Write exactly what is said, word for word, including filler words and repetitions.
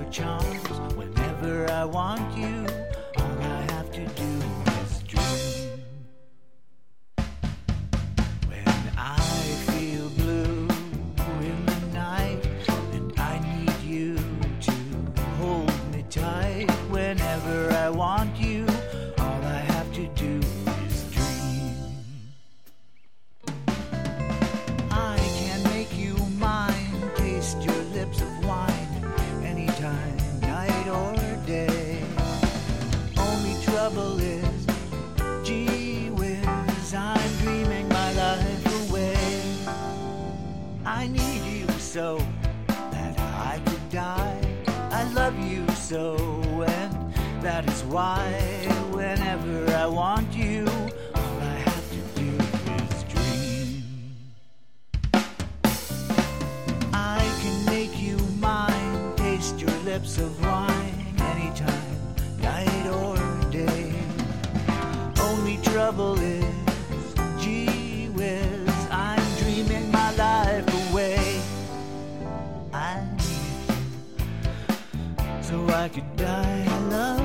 charms. Whenever I want you, all I have to do is dream. When I feel blue in the night and I need you to hold me tight. Whenever I want you, all I have to do is dream. I can make you mine, taste your lips of wine, anytime, night or day. Only trouble is, gee whiz, I'm dreaming my life away. I need you so that I could die. I love you so, and that is why whenever I want you, all I have to do is dream. I can make you mine, taste your lips of wine, anytime, night or day. Only trouble is, gee whiz, I'm dreaming my life away. I need you so I could die. I love